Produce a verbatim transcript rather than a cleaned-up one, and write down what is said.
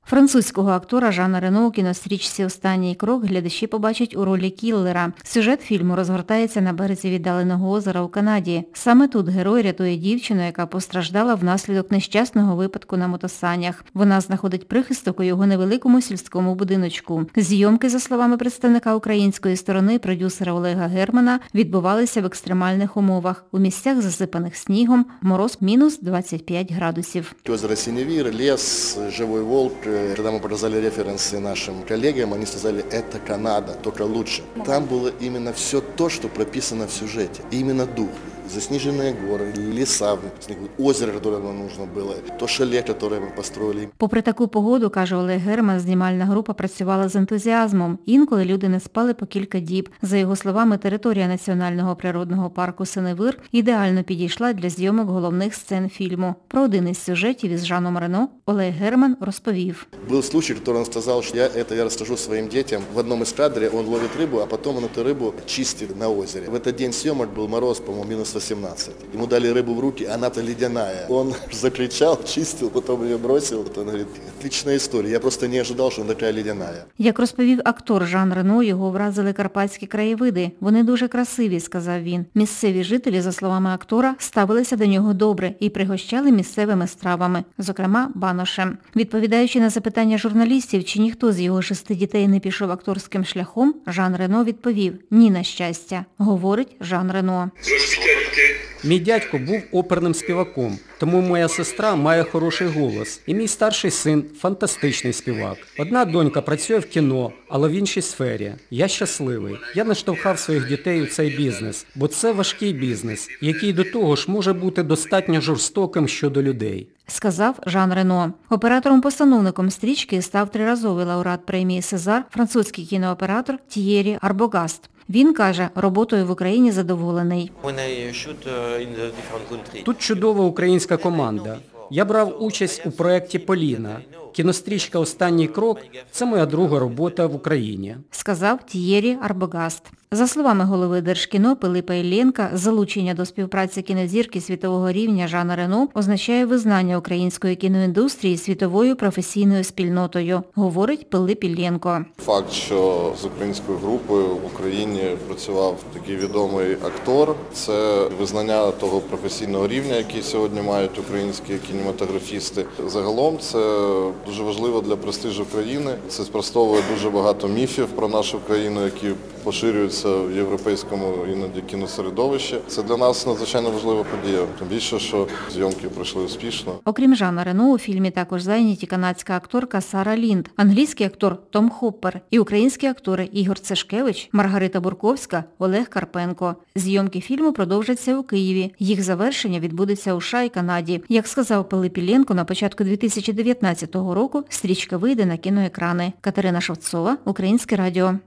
Французького актора Жана Рено у кінострічці «Останній крок» глядачі побачать у ролі кіллера. Сюжет фільму розгортається на березі віддаленого озера у Канаді. Саме тут герой рятує дівчину, яка постраждала внаслідок нещасного випадку на мотосанях. Вона знаходить прихисток у його невеликому сільському будиночку. Зйомки, за словами представника української сторони, продюсера Олега Германа, відбувалися в екстремальних умовах. У місцях, засипаних снігом, мороз мінус двадцять п'ять градусів. Озеро Синевир, лес, живой волк. Когда мы показали референсы нашим коллегам, они сказали, это Канада, только лучше. Там было именно все то, что прописано в сюжете. Именно дух. Заснеженные горы, леса, озеро, которое нам нужно было, то шале, которое мы построили. Попри таку погоду, каже Олег Герман, знімальна група працювала з ентузіазмом. Інколи люди не спали по кілька діб. За його словами, територія Національного природного парку Синевир ідеально підійшла для зйомок головних сцен фільму. Про один із сюжетів із Жаном Рено Олег Герман розповів. Был случай, который он сказал, что я это я расскажу своим детям. В одном из кадров он ловит рыбу, а потом он эту рыбу чистит на озере. В этот день съемок был мороз, по-моему, минус восемнадцать. Ему дали рыбу в руки, она-то ледяная. Он закричал, чистил, потом ее бросил. Он говорит, отличная история, я просто не ожидал, что она такая ледяная. Як розповів актор Жан Рено, його вразили карпатські краєвиди. Вони дуже красиві, сказав він. Місцеві жителі, за словами актора, ставилися до нього добре і пригощали місцевими стравами, зокрема баношем. Відповідаючи на запитання журналістів, чи ніхто з його шести дітей не пішов акторським шляхом, Жан Рено відповів – ні, на щастя, говорить Жан Рено. Мій дядько був оперним співаком, тому моя сестра має хороший голос. І мій старший син – фантастичний співак. Одна донька працює в кіно, але в іншій сфері. Я щасливий. Я наштовхав своїх дітей у цей бізнес, бо це важкий бізнес, який до того ж може бути достатньо жорстоким щодо людей. Сказав Жан Рено. Оператором-постановником стрічки став триразовий лауреат премії «Сезар» французький кінооператор Т'єрі Арбогаст. Він каже, роботою в Україні задоволений. Тут чудова українська команда. Я брав участь у проєкті «Поліна». Кінострічка «Останній крок» – це моя друга робота в Україні. Сказав Т'єрі Арбогаст. За словами голови Держкіно Пилипа Іллєнка, залучення до співпраці кінозірки світового рівня Жана Рено означає визнання української кіноіндустрії світовою професійною спільнотою, говорить Пилип Іллєнко. Факт, що з українською групою в Україні працював такий відомий актор, це визнання того професійного рівня, який сьогодні мають українські кінематографісти. Загалом це дуже важливо для престижу країни. Це спростовує дуже багато міфів про нашу країну, які поширюються в європейському іноді кіносередовищі. Це для нас надзвичайно важлива подія. Тим більше, що зйомки пройшли успішно. Окрім Жана Рено, у фільмі також зайняті канадська акторка Сара Лінд, англійський актор Том Хоппер і українські актори Ігор Цешкевич, Маргарита Бурковська, Олег Карпенко. Зйомки фільму продовжаться у Києві. Їх завершення відбудеться у США і Канаді. Як сказав Пилип Іллєнко, на початку дві тисячі дев'ятнадцятого року стрічка вийде на кіноекрани. Катерина Шевцова, Українське радіо.